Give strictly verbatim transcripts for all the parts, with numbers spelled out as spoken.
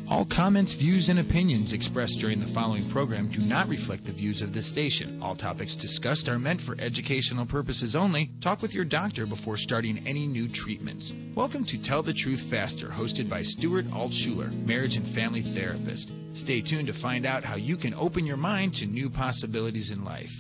All comments, views, and opinions expressed during the following program do not reflect the views of this station. All topics discussed are meant for educational purposes only. Talk with your doctor before starting any new treatments. Welcome to Tell the Truth Faster, hosted by Stuart Altshuler, marriage and family therapist. Stay tuned to find out how you can open your mind to new possibilities in life.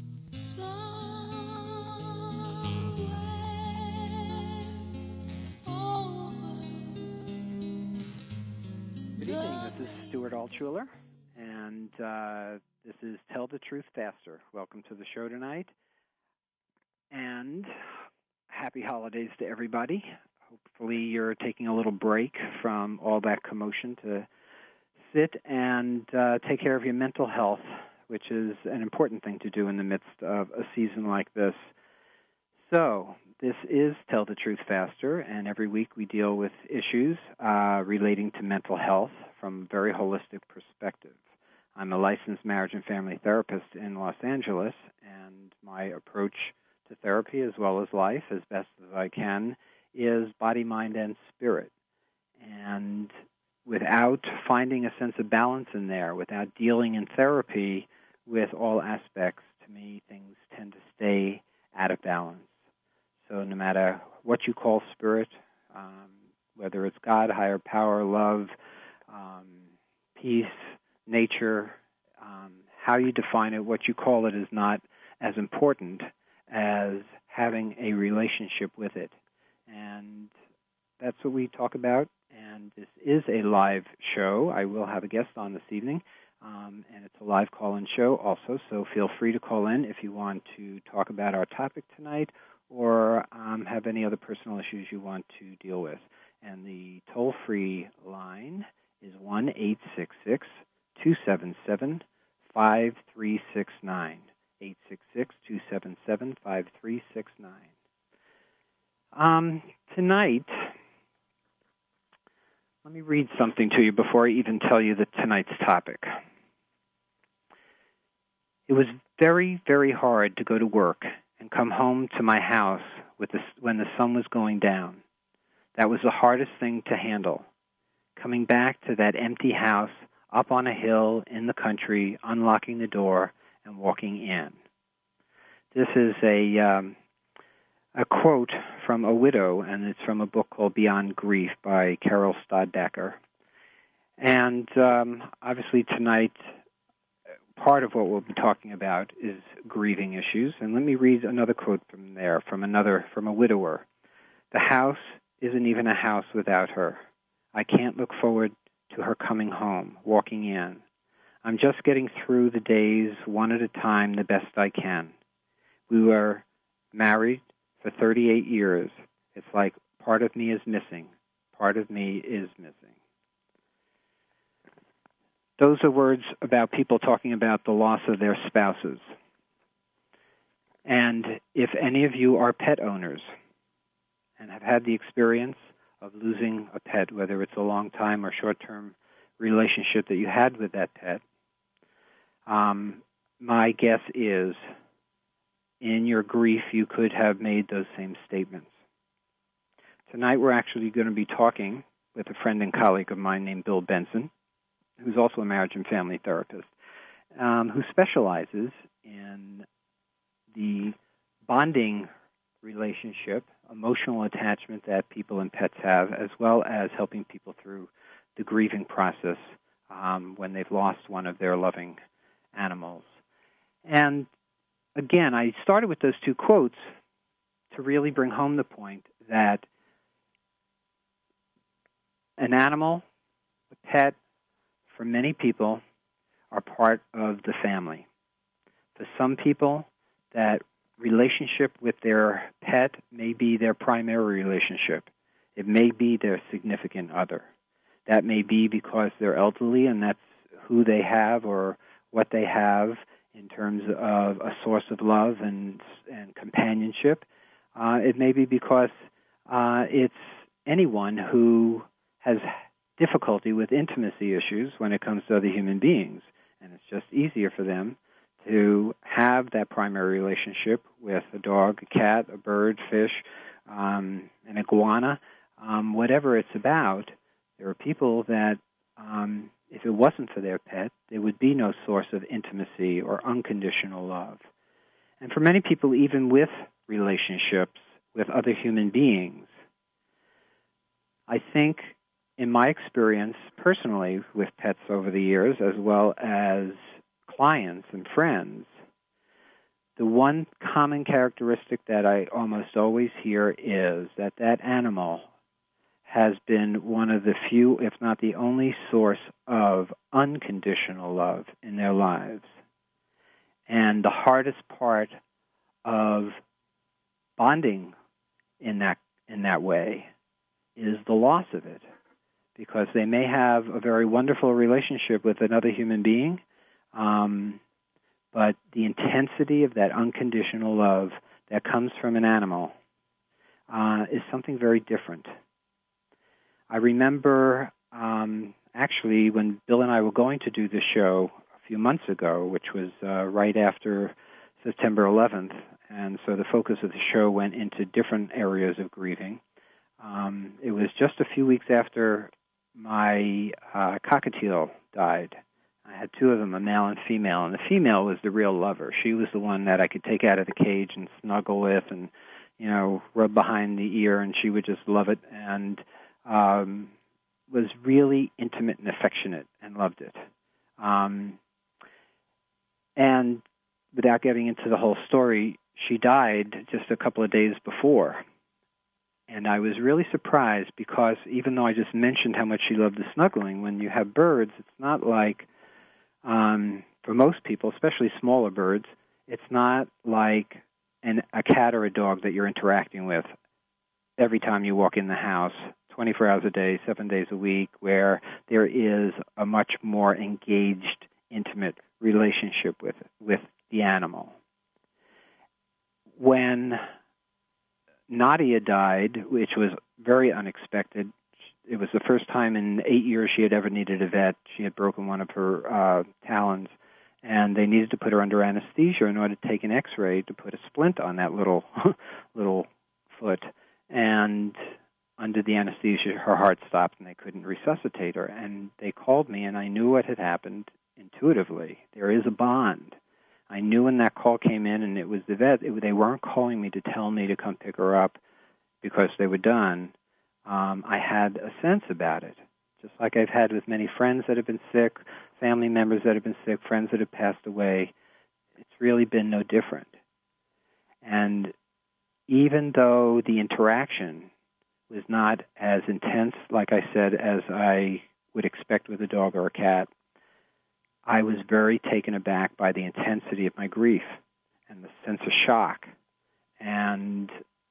Stuart Altshuler, and uh, this is Tell the Truth Faster. Welcome to the show tonight, and happy holidays to everybody. Hopefully you're taking a little break from all that commotion to sit and uh, take care of your mental health, which is an important thing to do in the midst of a season like this. So, this is Tell the Truth Faster, and every week we deal with issues uh, relating to mental health from a very holistic perspective. I'm a licensed marriage and family therapist in Los Angeles, and my approach to therapy as well as life, as best as I can, is body, mind, and spirit. And without finding a sense of balance in there, without dealing in therapy with all aspects, to me, things tend to stay out of balance. So no matter what you call spirit, um, whether it's God, higher power, love, um, peace, nature, um, how you define it, what you call it is not as important as having a relationship with it. And that's what we talk about. And this is a live show. I will have a guest on this evening, um, and it's a live call-in show also, so feel free to call in if you want to talk about our topic tonight or um, have any other personal issues you want to deal with. And the toll-free line is one eight six six, two seven seven, five three six nine, eight six six, two seven seven, five three six nine. Um, tonight, let me read something to you before I even tell you the tonight's topic. It was very, very hard to go to work and come home to my house with the, when the sun was going down. That was the hardest thing to handle. Coming back to that empty house up on a hill in the country, unlocking the door and walking in. This is a um, a quote from a widow, and it's from a book called Beyond Grief by Carol Stoddacker. And um, obviously tonight, part of what we'll be talking about is grieving issues. And let me read another quote from there, from another, from a widower. The house isn't even a house without her. I can't look forward to her coming home, walking in. I'm just getting through the days one at a time the best I can. We were married for thirty-eight years. It's like part of me is missing. Part of me is missing. Those are words about people talking about the loss of their spouses. And if any of you are pet owners and have had the experience of losing a pet, whether it's a long-time or short-term relationship that you had with that pet, um, my guess is in your grief you could have made those same statements. Tonight we're actually going to be talking with a friend and colleague of mine named Bill Benson, who's also a marriage and family therapist, um, who specializes in the bonding relationship, emotional attachment that people and pets have, as well as helping people through the grieving process um, when they've lost one of their loving animals. And again, I started with those two quotes to really bring home the point that an animal, a pet, for many people, are part of the family. For some people, that relationship with their pet may be their primary relationship. It may be their significant other. That may be because they're elderly and that's who they have or what they have in terms of a source of love and and companionship. Uh, it may be because uh, it's anyone who has difficulty with intimacy issues when it comes to other human beings, and it's just easier for them to have that primary relationship with a dog, a cat, a bird, fish, um, an iguana, um, whatever it's about. There are people that um, if it wasn't for their pet, there would be no source of intimacy or unconditional love. And for many people, even with relationships with other human beings, I think, in my experience personally with pets over the years, as well as clients and friends, the one common characteristic that I almost always hear is that that animal has been one of the few, if not the only, source of unconditional love in their lives. And the hardest part of bonding in that in that way is the loss of it, because they may have a very wonderful relationship with another human being, um, but the intensity of that unconditional love that comes from an animal uh, is something very different. I remember um, actually when Bill and I were going to do the show a few months ago, which was uh, right after September eleventh, and so the focus of the show went into different areas of grieving. Um, it was just a few weeks after my uh, cockatiel died. I had two of them, a male and female, and the female was the real lover. She was the one that I could take out of the cage and snuggle with and, you know, rub behind the ear, and she would just love it and um, was really intimate and affectionate and loved it. Um, and without getting into the whole story, she died just a couple of days before. And I was really surprised because even though I just mentioned how much she loved the snuggling, when you have birds, it's not like, um, for most people, especially smaller birds, it's not like an, a cat or a dog that you're interacting with every time you walk in the house, twenty-four hours a day, seven days a week, where there is a much more engaged, intimate relationship with with the animal. When Nadia died, which was very unexpected. It was the first time in eight years she had ever needed a vet. She had broken one of her uh, talons, and they needed to put her under anesthesia in order to take an X-ray to put a splint on that little little foot. And under the anesthesia, her heart stopped, and they couldn't resuscitate her. And they called me, and I knew what had happened intuitively. There is a bond. I knew when that call came in, and it was the vet, it, they weren't calling me to tell me to come pick her up because they were done. Um, I had a sense about it, just like I've had with many friends that have been sick, family members that have been sick, friends that have passed away. It's really been no different. And even though the interaction was not as intense, like I said, as I would expect with a dog or a cat, I was very taken aback by the intensity of my grief and the sense of shock. And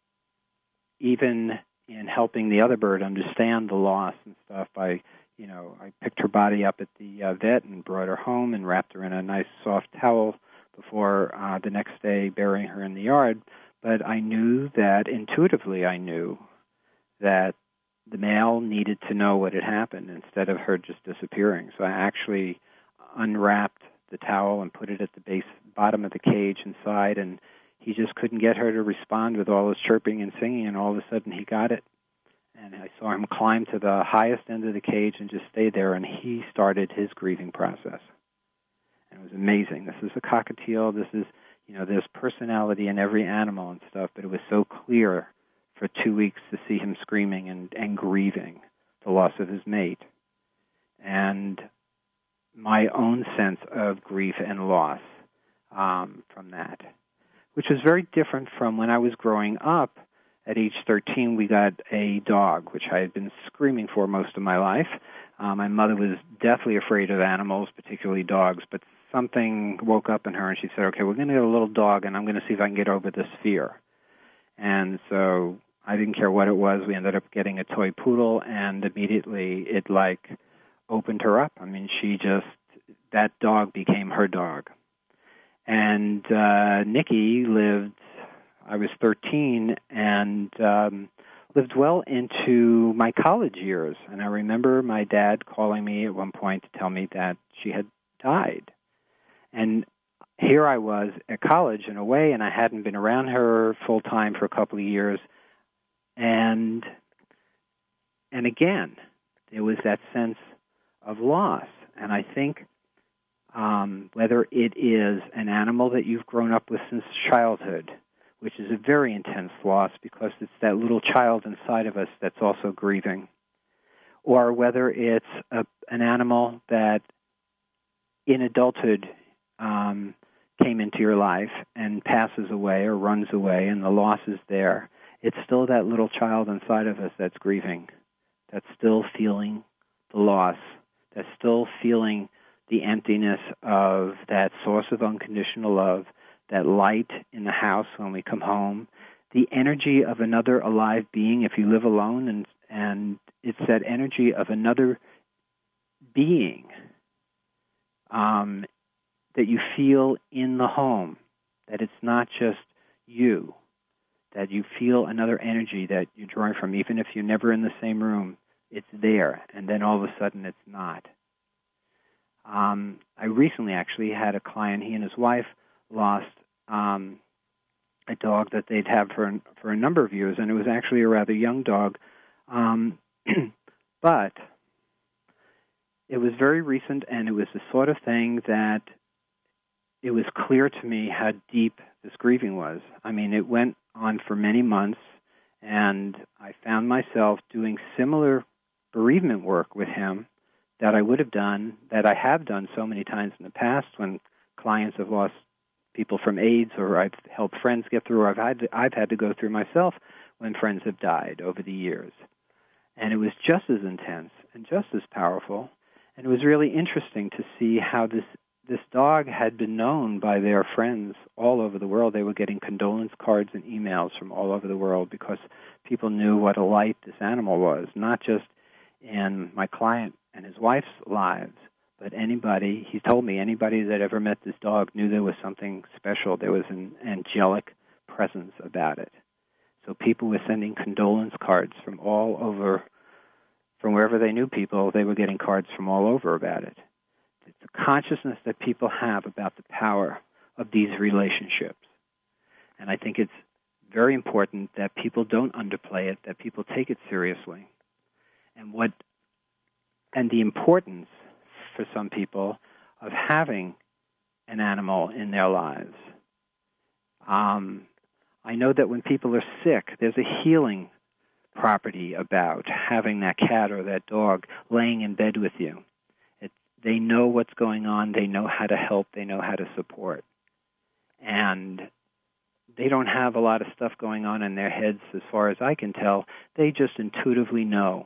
even in helping the other bird understand the loss and stuff, I, you know, I picked her body up at the uh, vet and brought her home and wrapped her in a nice soft towel before uh, the next day burying her in the yard. But I knew that, intuitively I knew that the male needed to know what had happened instead of her just disappearing. So I actually unwrapped the towel and put it at the base bottom of the cage inside, and he just couldn't get her to respond with all his chirping and singing, and all of a sudden he got it. And I saw him climb to the highest end of the cage and just stay there, and he started his grieving process. And it was amazing. This is a cockatiel. This is, you know, there's personality in every animal and stuff, but it was so clear for two weeks to see him screaming and, and grieving the loss of his mate. And my own sense of grief and loss um, from that, which was very different from when I was growing up. At age thirteen, we got a dog, which I had been screaming for most of my life. Uh, my mother was deathly afraid of animals, particularly dogs, but something woke up in her, and she said, okay, we're going to get a little dog, and I'm going to see if I can get over this fear. And so I didn't care what it was. We ended up getting a toy poodle, and immediately it, like, opened her up. I mean, she just, that dog became her dog. And uh, Nikki lived, I was thirteen, and um, lived well into my college years. And I remember my dad calling me at one point to tell me that she had died. And here I was at college in a way, and I hadn't been around her full-time for a couple of years. And and again, there was that sense of loss. And I think um, whether it is an animal that you've grown up with since childhood, which is a very intense loss because it's that little child inside of us that's also grieving, or whether it's a, an animal that in adulthood um, came into your life and passes away or runs away and the loss is there, it's still that little child inside of us that's grieving, that's still feeling the loss, that's still feeling the emptiness of that source of unconditional love, that light in the house when we come home, the energy of another alive being if you live alone, and, and it's that energy of another being um, that you feel in the home, that it's not just you, that you feel another energy that you're drawing from, even if you're never in the same room, it's there, and then all of a sudden it's not. Um, I recently actually had a client, he and his wife lost um, a dog that they'd had for, for a number of years, and it was actually a rather young dog. Um, but it was very recent, and it was the sort of thing that it was clear to me how deep this grieving was. I mean, it went on for many months, and I found myself doing similar bereavement work with him that I would have done, that I have done so many times in the past when clients have lost people from AIDS, or I've helped friends get through, or I've had to, I've had to go through myself when friends have died over the years. And it was just as intense and just as powerful, and it was really interesting to see how this this dog had been known by their friends all over the world. They were getting condolence cards and emails from all over the world because people knew what a light this animal was, not just in my client and his wife's lives, but anybody, he told me, anybody that ever met this dog knew there was something special. There was an angelic presence about it. So people were sending condolence cards from all over, from wherever they knew people, they were getting cards from all over about it. It's a consciousness that people have about the power of these relationships. And I think it's very important that people don't underplay it, that people take it seriously. And what and the importance for some people of having an animal in their lives. Um, I know that when people are sick, there's a healing property about having that cat or that dog laying in bed with you. It, they know what's going on. They know how to help. They know how to support. And they don't have a lot of stuff going on in their heads as far as I can tell. They just intuitively know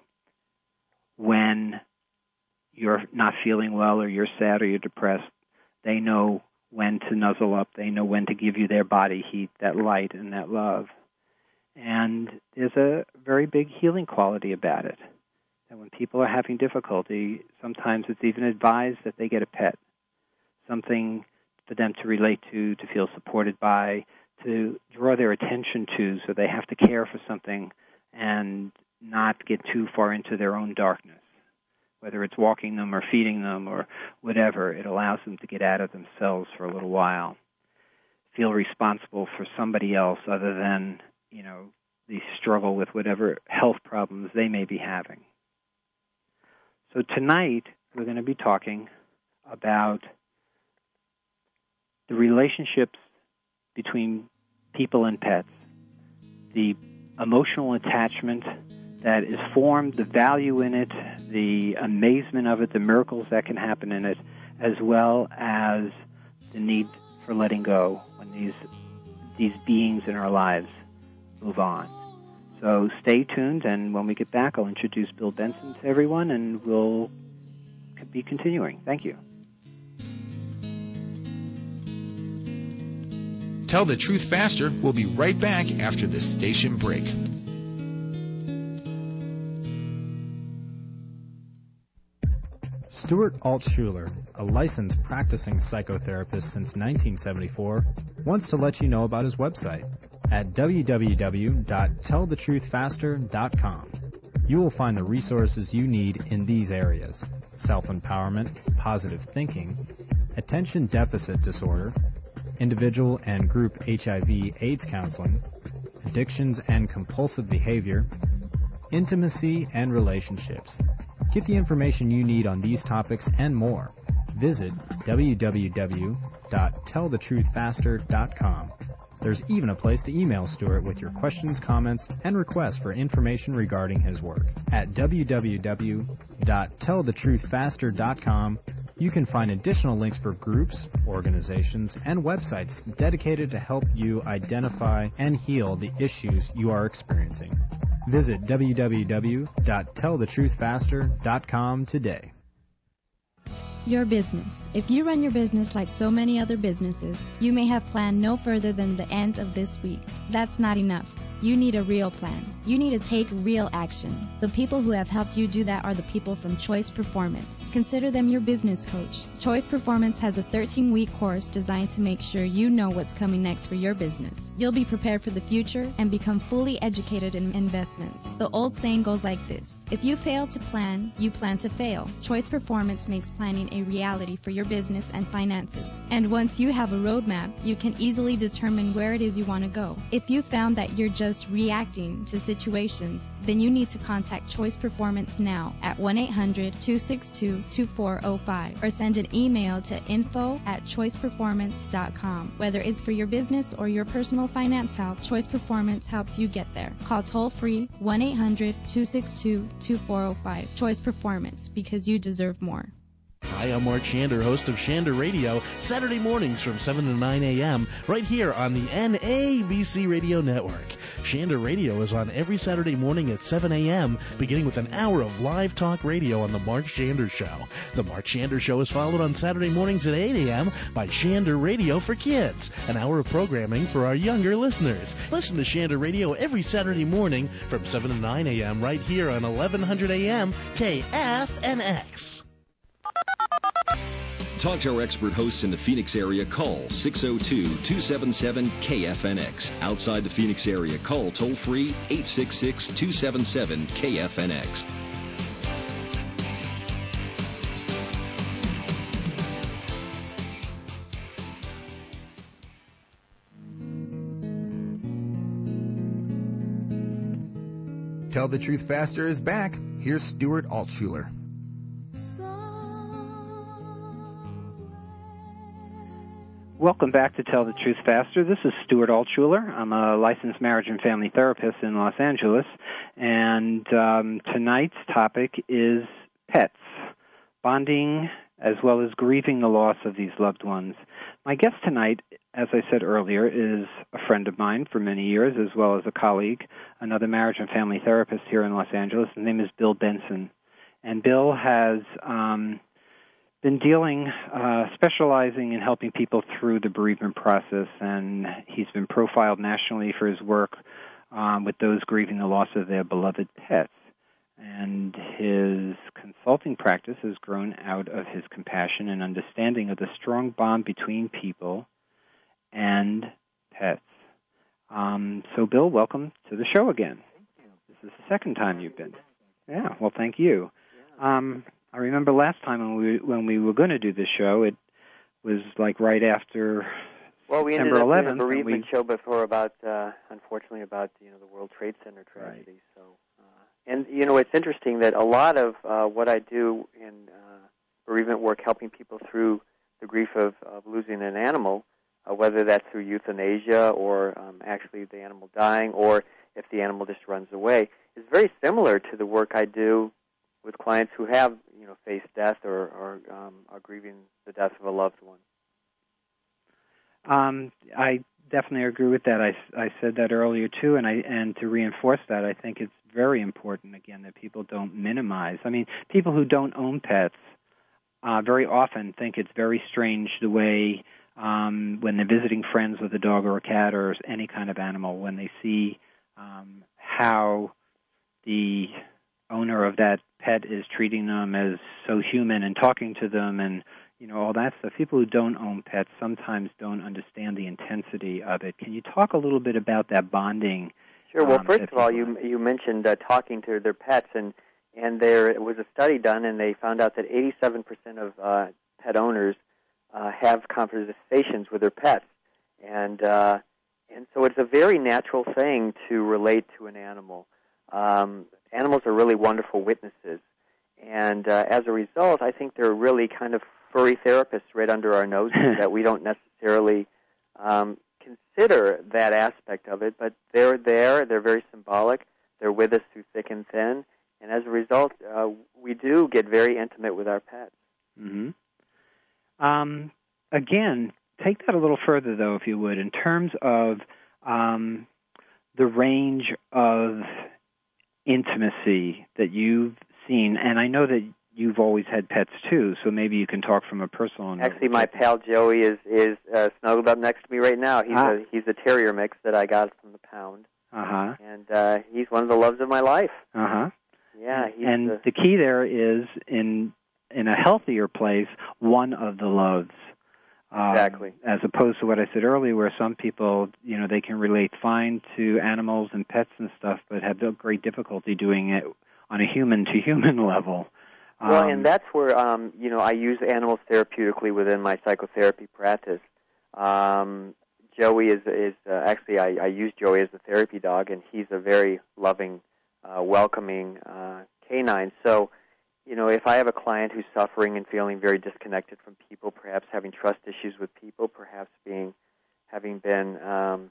when you're not feeling well or you're sad or you're depressed. They know when to nuzzle up. They know when to give you their body heat, that light and that love. And there's a very big healing quality about it. And when people are having difficulty, sometimes it's even advised that they get a pet, something for them to relate to, to feel supported by, to draw their attention to, so they have to care for something and not get too far into their own darkness. Whether it's walking them or feeding them or whatever, it allows them to get out of themselves for a little while, feel responsible for somebody else other than, you know, the struggle with whatever health problems they may be having. So tonight, we're going to be talking about the relationships between people and pets, the emotional attachment that is formed, the value in it, the amazement of it, the miracles that can happen in it, as well as the need for letting go when these these beings in our lives move on. So stay tuned, and when we get back, I'll introduce Bill Benson to everyone, and we'll be continuing. Thank you. Tell the Truth Faster. We'll be right back after this station break. Stuart Altshuler, a licensed practicing psychotherapist since nineteen seventy-four, wants to let you know about his website at w w w dot tell the truth faster dot com. You will find the resources you need in these areas: self-empowerment, positive thinking, attention deficit disorder, individual and group H I V AIDS counseling, addictions and compulsive behavior, intimacy, and relationships. Get the information you need on these topics and more. Visit w w w dot tell the truth faster dot com. There's even a place to email Stuart with your questions, comments, and requests for information regarding his work. At w w w dot tell the truth faster dot com, you can find additional links for groups, organizations, and websites dedicated to help you identify and heal the issues you are experiencing. Visit w w w dot tell the truth faster dot com today. Your business. If you run your business like so many other businesses, you may have planned no further than the end of this week. That's not enough. You need a real plan. You need to take real action. The people who have helped you do that are the people from Choice Performance. Consider them your business coach. Choice Performance has a thirteen-week course designed to make sure you know what's coming next for your business. You'll be prepared for the future and become fully educated in investments. The old saying goes like this: if you fail to plan, you plan to fail. Choice Performance makes planning a reality for your business and finances. And once you have a roadmap, you can easily determine where it is you want to go. If you found that you're just reacting to situations, then you need to contact Choice Performance now at one eight hundred two six two two four zero five or send an email to info at choice performance dot com. Whether it's for your business or your personal finance health, Choice Performance helps you get there. Call toll-free one eight hundred two six two two four zero five. Choice Performance, because you deserve more. Hi, I'm Mark Shander, host of Shander Radio, Saturday mornings from seven to nine a.m. right here on the N A B C Radio Network. Shander Radio is on every Saturday morning at seven a.m., beginning with an hour of live talk radio on The Mark Shander Show. The Mark Shander Show is followed on Saturday mornings at eight a.m. by Shander Radio for Kids, an hour of programming for our younger listeners. Listen to Shander Radio every Saturday morning from seven to nine a.m. right here on eleven hundred a.m. K F N X. Talk to our expert hosts in the Phoenix area. Call six oh two, two seven seven, K F N X. Outside the Phoenix area, call toll-free eight six six, two seven seven, K F N X. Tell the Truth Faster is back. Here's Stuart Altshuler. Welcome back to Tell the Truth Faster. This is Stuart Altshuler. I'm a licensed marriage and family therapist in Los Angeles, and um, tonight's topic is pets, bonding as well as grieving the loss of these loved ones. My guest tonight, as I said earlier, is a friend of mine for many years, as well as a colleague, another marriage and family therapist here in Los Angeles. His name is Bill Benson, and Bill has um, been dealing, uh, specializing in helping people through the bereavement process, and he's been profiled nationally for his work um, with those grieving the loss of their beloved pets. And his consulting practice has grown out of his compassion and understanding of the strong bond between people and pets. Um, so, Bill, welcome to the show again. Thank you. This is the second time you've been. Yeah, well, thank you. Um, I remember last time when we when we were going to do this show, it was like right after well, we September ended up eleventh. doing a bereavement we, show before about, uh, unfortunately, about you know the World Trade Center tragedy. Right. So, uh, and you know, it's interesting that a lot of uh, what I do in uh, bereavement work, helping people through the grief of, of losing an animal, uh, whether that's through euthanasia or um, actually the animal dying, or if the animal just runs away, is very similar to the work I do with clients who have, you know, faced death or, or um, are grieving the death of a loved one. Um, I definitely agree with that. I, I said that earlier too, and I and to reinforce that, I think it's very important again that people don't minimize. I mean, people who don't own pets uh, very often think it's very strange the way um, when they're visiting friends with a dog or a cat or any kind of animal, when they see um, how the owner of that pet is treating them as so human and talking to them and, you know, all that stuff. People who don't own pets sometimes don't understand the intensity of it. Can you talk a little bit about that bonding? Sure. Well, um, first of all, people... you you mentioned uh, talking to their pets, and, and there was a study done, and they found out that eighty-seven percent of uh, pet owners uh, have conversations with their pets. And, uh, and so it's a very natural thing to relate to an animal. Um, animals are really wonderful witnesses. And uh, as a result, I think they're really kind of furry therapists right under our noses that we don't necessarily um, consider that aspect of it, but they're there, they're very symbolic, they're with us through thick and thin, and as a result, uh, we do get very intimate with our pets. Mm-hmm. Um, again, take that a little further, though, if you would, in terms of um, the range of intimacy that you've seen, and I know that you've always had pets too, so maybe you can talk from a personal note. Actually, my pal Joey is is uh, snuggled up next to me right now. He's ah. a he's a terrier mix that I got from the pound. Uh-huh. And uh, he's one of the loves of my life. Uh-huh. Yeah. He's and the, the key there is in in a healthier place, one of the loves. Um, exactly. As opposed to what I said earlier, where some people, you know, they can relate fine to animals and pets and stuff, but have great difficulty doing it on a human-to-human level. Well, um, and that's where, um, you know, I use animals therapeutically within my psychotherapy practice. Um, Joey is, is uh, actually, I, I use Joey as a therapy dog, and he's a very loving, uh, welcoming uh, canine. So, you know, if I have a client who's suffering and feeling very disconnected from people, perhaps having trust issues with people, perhaps being, having been um,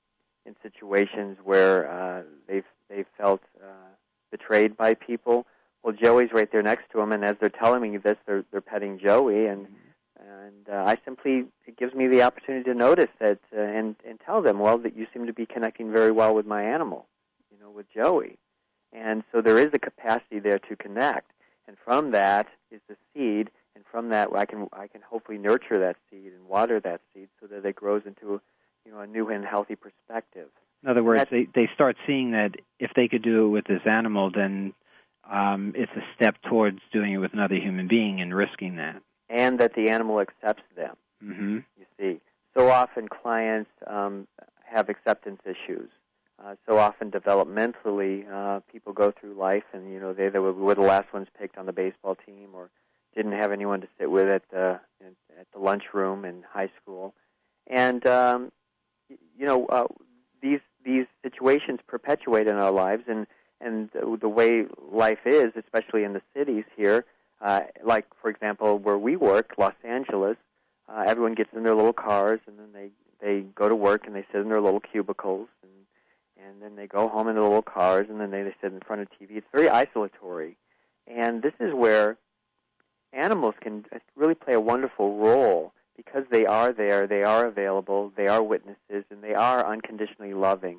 in situations where uh, they've they've felt uh, betrayed by people, well, Joey's right there next to him, and as they're telling me this, they're they're petting Joey, and and uh, I simply, it gives me the opportunity to notice that uh, and and tell them, well, that you seem to be connecting very well with my animal, you know, with Joey, and so there is a capacity there to connect, and from that is the seed, and from that I can I can hopefully nurture that seed and water that seed so that it grows into, you know, a new and healthy perspective. In other words, they they start seeing that if they could do it with this animal, then Um, it's a step towards doing it with another human being and risking that. And that the animal accepts them, mm-hmm. you see. So often clients um, have acceptance issues. Uh, so often developmentally, uh, people go through life and, you know, they, they were the last ones picked on the baseball team or didn't have anyone to sit with at the, at the lunchroom in high school. And, um, you know, uh, these these situations perpetuate in our lives, and And the way life is, especially in the cities here, uh, like, for example, where we work, Los Angeles, uh, everyone gets in their little cars, and then they, they go to work, and they sit in their little cubicles, and, and then they go home in their little cars, and then they, they sit in front of T V. It's very isolatory. And this is where animals can really play a wonderful role because they are there, they are available, they are witnesses, and they are unconditionally loving.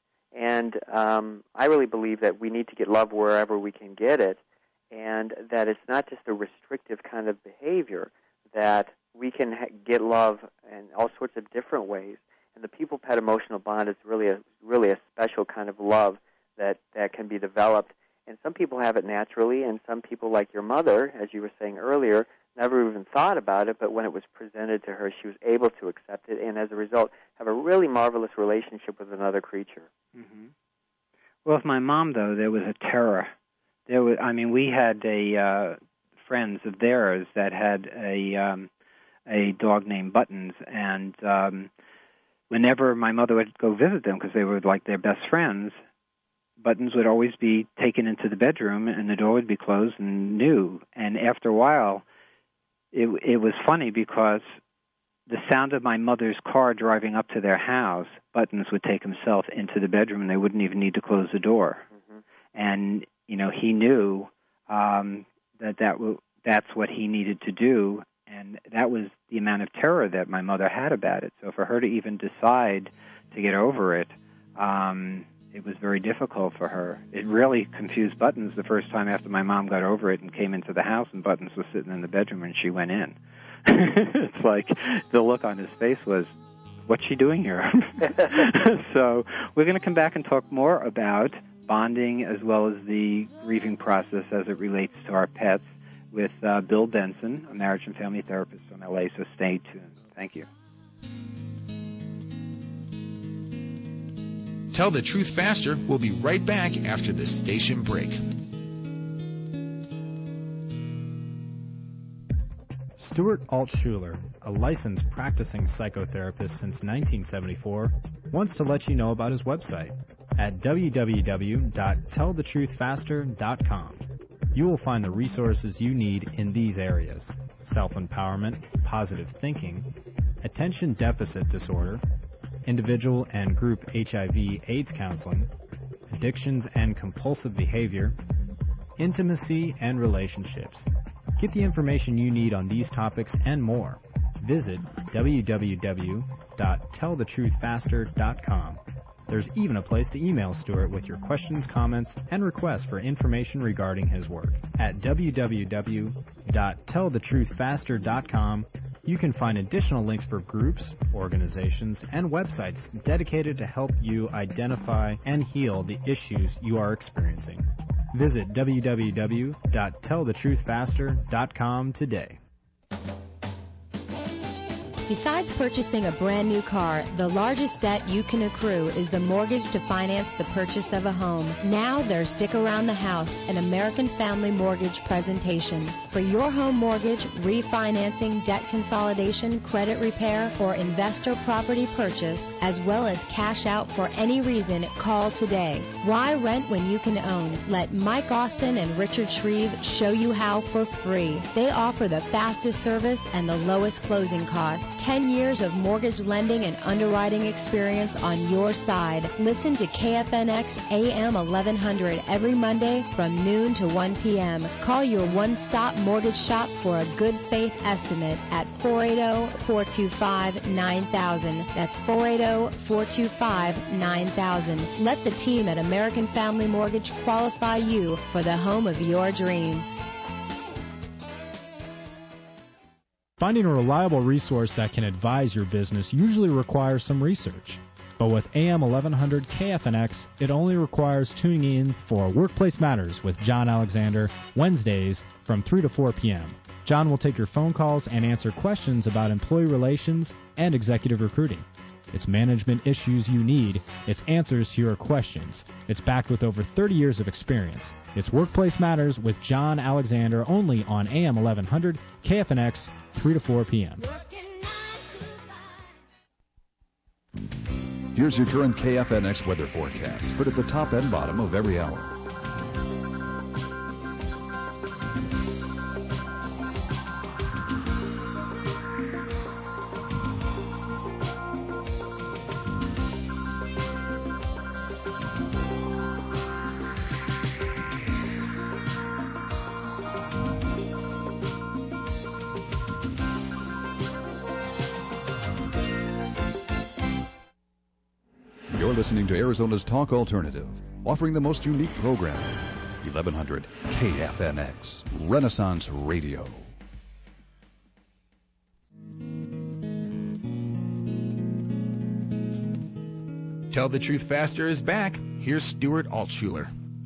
And um, I really believe that we need to get love wherever we can get it, and that it's not just a restrictive kind of behavior, that we can ha- get love in all sorts of different ways. And the people-pet emotional bond is really a really a special kind of love that, that can be developed. And some people have it naturally, and some people, like your mother, as you were saying earlier, never even thought about it, but when it was presented to her, she was able to accept it, and as a result, have a really marvelous relationship with another creature. Mm-hmm. Well, with my mom, though, there was a terror. There was, I mean, we had a uh, friends of theirs that had a um, a dog named Buttons, and um, whenever my mother would go visit them, because they were like their best friends, Buttons would always be taken into the bedroom, and the door would be closed and new. And after a while, it it was funny because the sound of my mother's car driving up to their house, Buttons would take himself into the bedroom, and they wouldn't even need to close the door. Mm-hmm. And, you know, he knew um, that, that w- that's what he needed to do, and that was the amount of terror that my mother had about it. So for her to even decide to get over it, um, it was very difficult for her. It really confused Buttons the first time after my mom got over it and came into the house, and Buttons was sitting in the bedroom, and she went in. It's like the look on his face was, what's she doing here? So we're going to come back and talk more about bonding as well as the grieving process as it relates to our pets with uh, Bill Benson, a marriage and family therapist from L A, so stay tuned. Thank you. Tell the Truth Faster. We'll be right back after this station break. Stuart Altshuler, a licensed practicing psychotherapist since nineteen seventy-four, wants to let you know about his website at w w w dot tell the truth faster dot com. You will find the resources you need in these areas: self-empowerment, positive thinking, attention deficit disorder, individual and group H I V AIDS counseling, addictions and compulsive behavior, intimacy and relationships. Get the information you need on these topics and more. Visit w w w dot tell the truth faster dot com. There's even a place to email Stuart with your questions, comments, and requests for information regarding his work. At w w w dot tell the truth faster dot com, you can find additional links for groups, organizations, and websites dedicated to help you identify and heal the issues you are experiencing. Visit w w w dot tell the truth faster dot com today. Besides purchasing a brand new car, the largest debt you can accrue is the mortgage to finance the purchase of a home. Now there's Dick Around the House, an American Family Mortgage presentation. For your home mortgage, refinancing, debt consolidation, credit repair, or investor property purchase, as well as cash out for any reason, call today. Why rent when you can own? Let Mike Austin and Richard Shreve show you how for free. They offer the fastest service and the lowest closing costs. ten years of mortgage lending and underwriting experience on your side. Listen to K F N X A M eleven hundred every Monday from noon to one p.m. Call your one-stop mortgage shop for a good faith estimate at four eight zero, four two five, nine thousand. That's four eight zero, four two five, nine thousand. Let the team at American Family Mortgage qualify you for the home of your dreams. Finding a reliable resource that can advise your business usually requires some research. But with A M eleven hundred K F N X, it only requires tuning in for Workplace Matters with John Alexander, Wednesdays from three to four p.m. John will take your phone calls and answer questions about employee relations and executive recruiting. It's management issues you need. It's answers to your questions. It's backed with over thirty years of experience. It's Workplace Matters with John Alexander only on A M eleven hundred K F N X, three to four p.m. Here's your current K F N X weather forecast, put at the top and bottom of every hour. You're listening to Arizona's Talk Alternative, offering the most unique programming. eleven hundred K F N X, Renaissance Radio. Tell the Truth Faster is back. Here's Stuart Altshuler.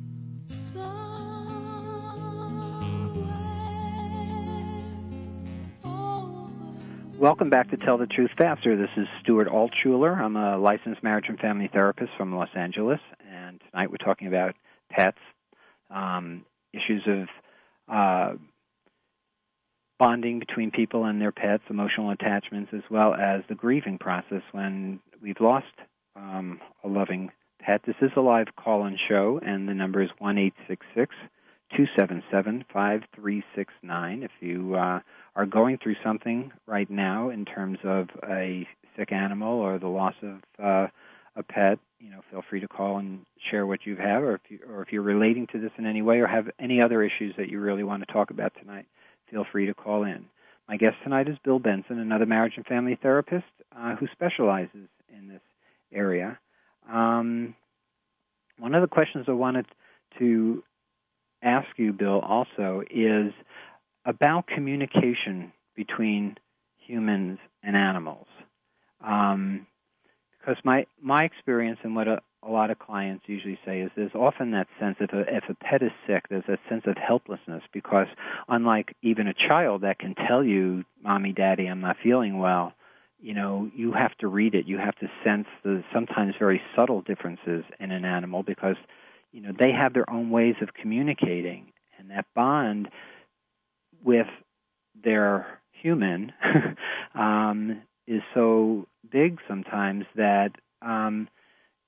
Welcome back to Tell the Truth Faster. This is Stuart Altshuler. I'm a licensed marriage and family therapist from Los Angeles, and tonight we're talking about pets, um, issues of uh, bonding between people and their pets, emotional attachments, as well as the grieving process when we've lost um, a loving pet. This is a live call-in show, and the number is one eight six six, two seven seven, five three six nine. If you uh, are going through something right now in terms of a sick animal or the loss of uh, a pet, you know, feel free to call and share what you have, or if you, or if you're relating to this in any way or have any other issues that you really want to talk about tonight, feel free to call in. My guest tonight is Bill Benson, another marriage and family therapist uh, who specializes in this area. Um, one of the questions I wanted to ask you, Bill, also is about communication between humans and animals. Um, because my, my experience and what a, a lot of clients usually say is there's often that sense if a, if a pet is sick, there's that sense of helplessness because unlike even a child that can tell you, Mommy, Daddy, I'm not feeling well, you know, you have to read it. You have to sense the sometimes very subtle differences in an animal because, you know, they have their own ways of communicating, and that bond with their human um, is so big sometimes that um,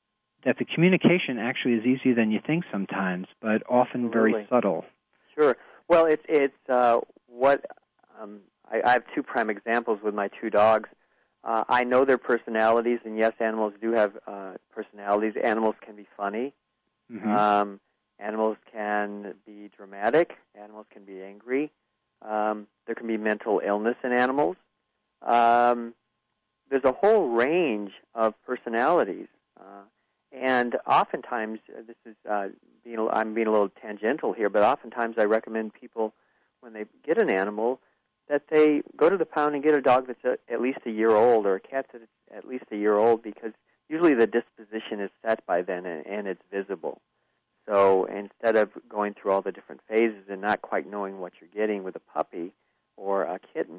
that the communication actually is easier than you think sometimes, but often Absolutely. very subtle. Sure. Well, it's it's uh, what um, I, I have two prime examples with my two dogs. Uh, I know their personalities, and yes, animals do have uh, personalities. Animals can be funny. Mm-hmm. Um, animals can be dramatic. Animals can be angry. Um, there can be mental illness in animals. Um, there's a whole range of personalities, uh, and oftentimes uh, this is uh, being I'm being a little tangential here, but oftentimes I recommend people when they get an animal that they go to the pound and get a dog that's a, at least a year old or a cat that's at least a year old, because usually the disposition is set by then and, and it's visible. So instead of going through all the different phases and not quite knowing what you're getting with a puppy or a kitten,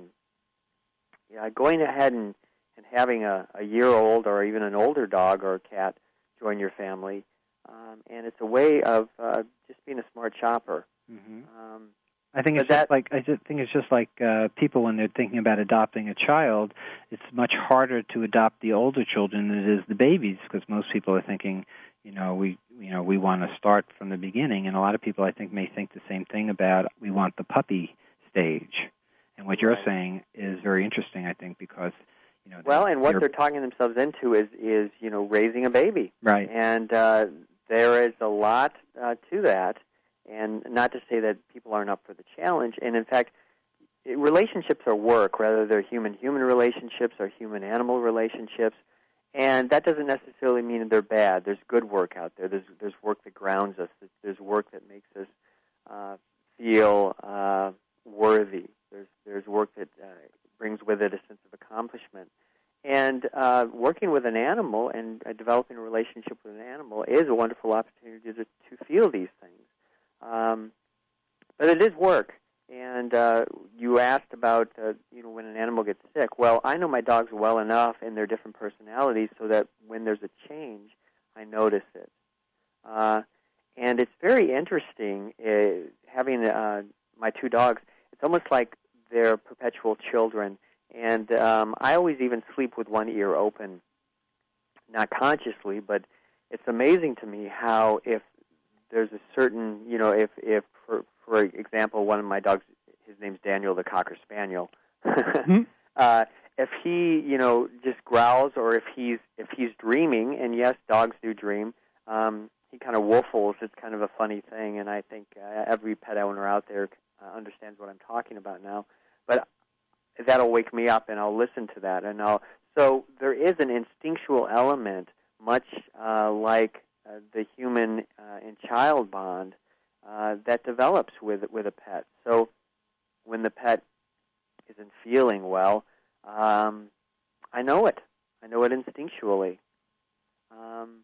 yeah, going ahead and, and having a, a year-old or even an older dog or cat join your family, um, and it's a way of uh, just being a smart shopper. Mm-hmm. Um, I think it's that, just like I just think it's just like uh, people when they're thinking about adopting a child. It's much harder to adopt the older children than it is the babies, because most people are thinking, you know, we you know we want to start from the beginning, and a lot of people I think may think the same thing about we want the puppy stage. And what you're right. saying is very interesting, I think, because you know. Well, and what they're talking themselves into is is you know raising a baby, right? And uh, there is a lot uh, to that. And not to say that people aren't up for the challenge. And, in fact, relationships are work, whether they're human-human relationships or human-animal relationships. And that doesn't necessarily mean that they're bad. There's good work out there. There's, there's work that grounds us. There's work that makes us uh, feel uh, worthy. There's, there's work that uh, brings with it a sense of accomplishment. And uh, working with an animal and uh, developing a relationship with an animal is a wonderful opportunity to, to feel these things. Um, but it is work, and uh, you asked about uh, you know when an animal gets sick. Well, I know my dogs well enough and their different personalities so that when there's a change, I notice it. Uh, and it's very interesting uh, having uh, my two dogs. It's almost like they're perpetual children, and um, I always even sleep with one ear open, not consciously, but it's amazing to me how if there's a certain, you know, if, if for, for example, one of my dogs, his name's Daniel the Cocker Spaniel, mm-hmm. uh, if he, you know, just growls or if he's if he's dreaming, and yes, dogs do dream, um, he kind of woofles. It's kind of a funny thing, and I think uh, every pet owner out there uh, understands what I'm talking about now. But that'll wake me up, and I'll listen to that. And I'll, so there is an instinctual element, much uh, like Uh, the human uh, and child bond uh, that develops with with a pet. So when the pet isn't feeling well, um, I know it. I know it instinctually. Um,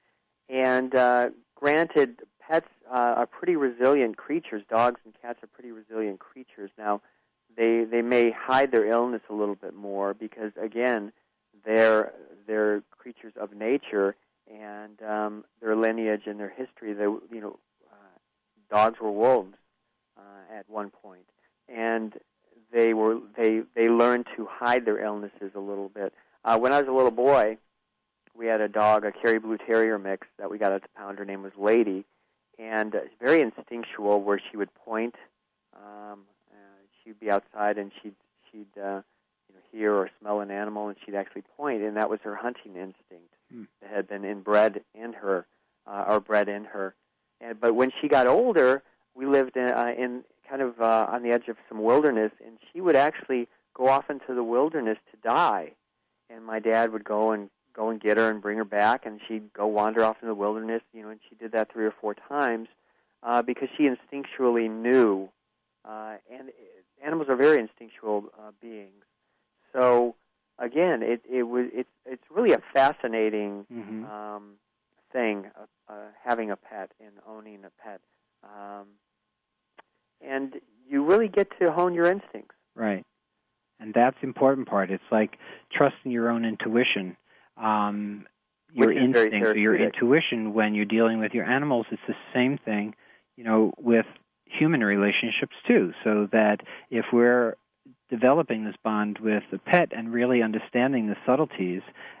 and uh, granted, pets uh, are pretty resilient creatures. Dogs and cats are pretty resilient creatures. Now, they they may hide their illness a little bit more because, again, they're they're creatures of nature. And um, their lineage and their history, they, you know, uh, dogs were wolves uh, at one point, and they were they they learned to hide their illnesses a little bit. Uh, when I was a little boy, we had a dog, a Kerry Blue Terrier mix that we got at the pound. Her name was Lady, and uh, very instinctual, where she would point. Um, uh, she'd be outside, and she'd she'd uh, you know hear or smell an animal, and she'd actually point, and that was her hunting instinct that had been inbred in her, uh, or bred in her. And, but when she got older, we lived in, uh, in kind of uh, on the edge of some wilderness, and she would actually go off into the wilderness to die. And my dad would go and go and get her and bring her back, and she'd go wander off in the wilderness, you know, and she did that three or four times uh, because she instinctually knew. Uh, and animals are very instinctual uh, beings. So again, it, it was it's it's really a fascinating mm-hmm. um, thing, uh, uh, having a pet and owning a pet, um, and you really get to hone your instincts. Right, and that's the important part. It's like trusting your own intuition, um, your instincts, or your intuition when you're dealing with your animals. It's the same thing, you know, with human relationships too. So that if we're developing this bond with the pet and really understanding the subtleties.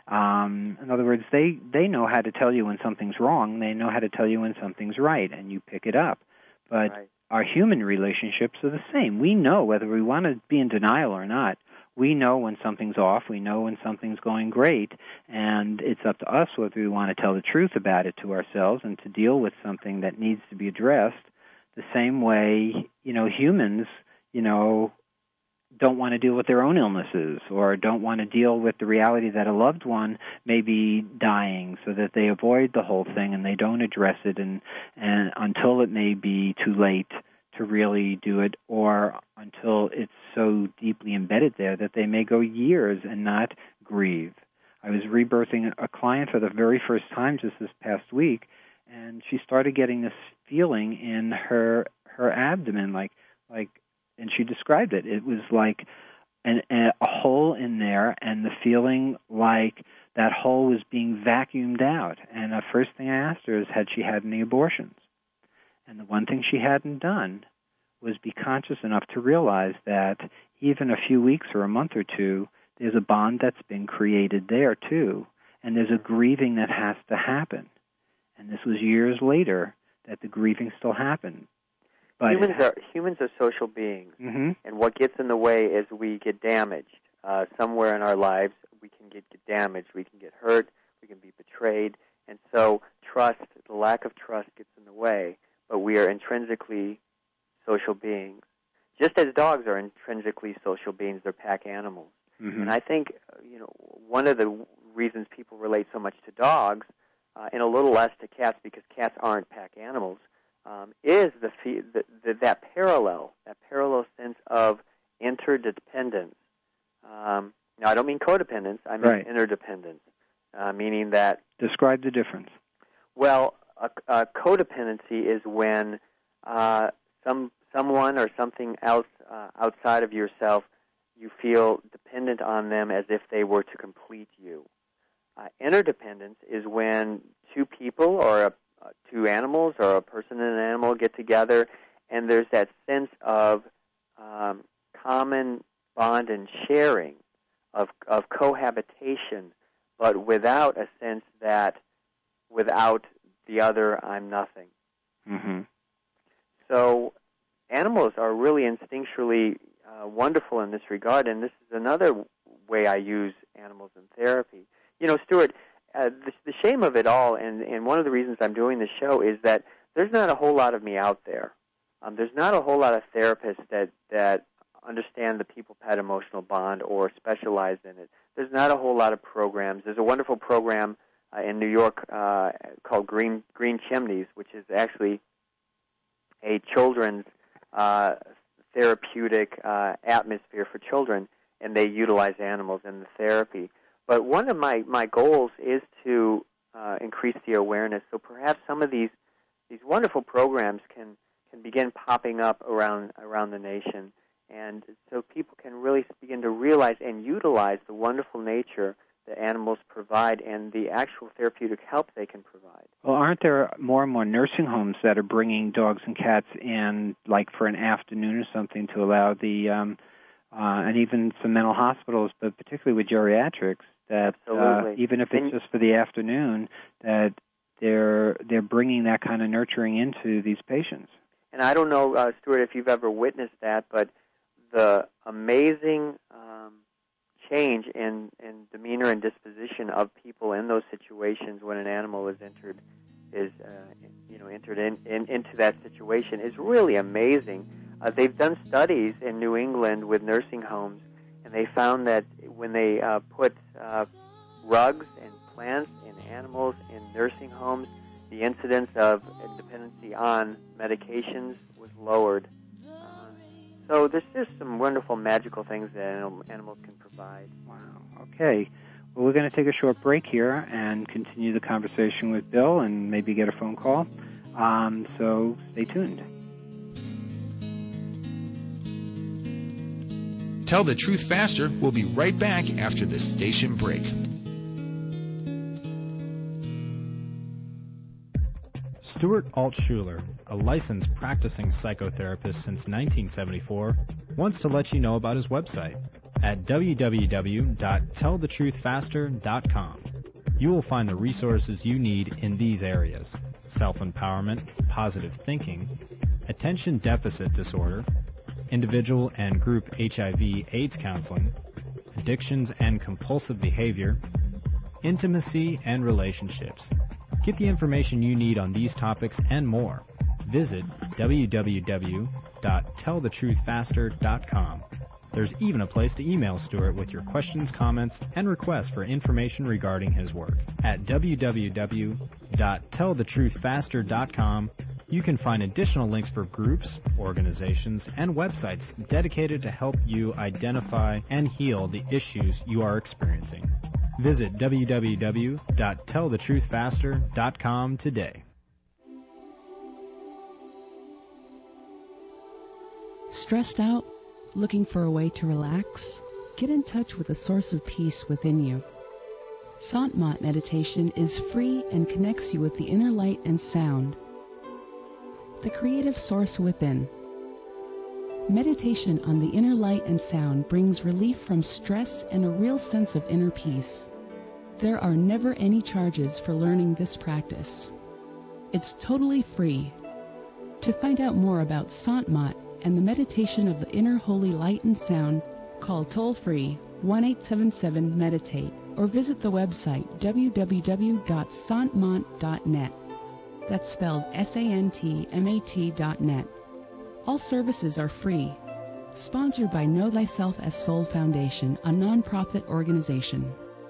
Um, in other words, they, they know how to tell you when something's wrong. They know how to tell you when something's right, and you pick it up. But right. Our human relationships are the same. We know whether we want to be in denial or not. We know when something's off. We know when something's going great. And it's up to us whether we want to tell the truth about it to ourselves and to deal with something that needs to be addressed the same way, you know, humans, you know, don't want to deal with their own illnesses or don't want to deal with the reality that a loved one may be dying, so that they avoid the whole thing and they don't address it and, and until it may be too late to really do it, or until it's so deeply embedded there that they may go years and not grieve. I was rebirthing a client for the very first time just this past week, and she started getting this feeling in her her abdomen, like like and she described it. It was like an, a hole in there, and the feeling like that hole was being vacuumed out. And the first thing I asked her is, had she had any abortions? And the one thing she hadn't done was be conscious enough to realize that even a few weeks or a month or two, there's a bond that's been created there, too. And there's a grieving that has to happen. And this was years later that the grieving still happened. But humans are humans are social beings, mm-hmm. and what gets in the way is we get damaged. Uh, somewhere in our lives, we can get, get damaged, we can get hurt, we can be betrayed, and so trust, the lack of trust gets in the way, but we are intrinsically social beings. Just as dogs are intrinsically social beings, they're pack animals. Mm-hmm. And I think, you know, one of the reasons people relate so much to dogs, uh, and a little less to cats because cats aren't pack animals, um, is the, the, the that parallel, that parallel sense of interdependence. Um, now, I don't mean codependence, I mean right. interdependence, uh, meaning that... Describe the difference. Well, a, a codependency is when uh, some someone or something else uh, outside of yourself, you feel dependent on them as if they were to complete you. Uh, interdependence is when two people or a, uh, two animals or a person and an animal get together, and there's that sense of um, common bond and sharing, of, of cohabitation, but without a sense that without the other, I'm nothing. Mm-hmm. So animals are really instinctually uh, wonderful in this regard, and this is another way I use animals in therapy. You know, Stuart, uh, the, the shame of it all, and, and one of the reasons I'm doing this show is that there's not a whole lot of me out there. Um, there's not a whole lot of therapists that, that understand the people-pet emotional bond or specialize in it. There's not a whole lot of programs. There's a wonderful program uh, in New York uh, called Green Green Chimneys, which is actually a children's uh, therapeutic uh, atmosphere for children, and they utilize animals in the therapy. But one of my, my goals is to uh, increase the awareness. So perhaps some of these these wonderful programs can, can begin popping up around around the nation, and so people can really begin to realize and utilize the wonderful nature that animals provide and the actual therapeutic help they can provide. Well, aren't there more and more nursing homes that are bringing dogs and cats in, like for an afternoon or something, to allow the, um, uh, and even some mental hospitals, but particularly with geriatrics, that uh, even if it's just for the afternoon, that they're they're bringing that kind of nurturing into these patients. And I don't know, uh, Stuart, if you've ever witnessed that, but the amazing um, change in, in demeanor and disposition of people in those situations when an animal is entered is uh, you know entered in, in, into that situation is really amazing. Uh, they've done studies in New England with nursing homes, and they found that when they uh, put uh, rugs and plants and animals in nursing homes, the incidence of dependency on medications was lowered. Uh, so there's just some wonderful magical things that animals can provide. Wow. Okay. Well, we're going to take a short break here and continue the conversation with Bill and maybe get a phone call. Um, so stay tuned. Tell the Truth Faster. We'll be right back after this station break. Stuart Altshuler, a licensed practicing psychotherapist since nineteen seventy-four, wants to let you know about his website at w w w dot tell the truth faster dot com. You will find the resources you need in these areas: self-empowerment, positive thinking, attention deficit disorder, individual and group H I V AIDS counseling, addictions and compulsive behavior, intimacy and relationships. Get the information you need on these topics and more. Visit w w w dot tell the truth faster dot com. There's even a place to email Stuart with your questions, comments, and requests for information regarding his work. At w w w dot tell the truth faster dot com, you can find additional links for groups, organizations, and websites dedicated to help you identify and heal the issues you are experiencing. Visit w w w dot tell the truth faster dot com today. Stressed out? Looking for a way to relax? Get in touch with the source of peace within you. Sant Mat meditation is free and connects you with the inner light and sound, the creative source within. Meditation on the inner light and sound brings relief from stress and a real sense of inner peace. There are never any charges for learning this practice. It's totally free. To find out more about Sant Mat and the meditation of the inner holy light and sound, call toll-free one eight seven seven meditate or visit the website w w w dot sant mat dot net. That's spelled S A N T M A T dot net. All services are free. Sponsored by Know Thyself as Soul Foundation, a non-profit organization.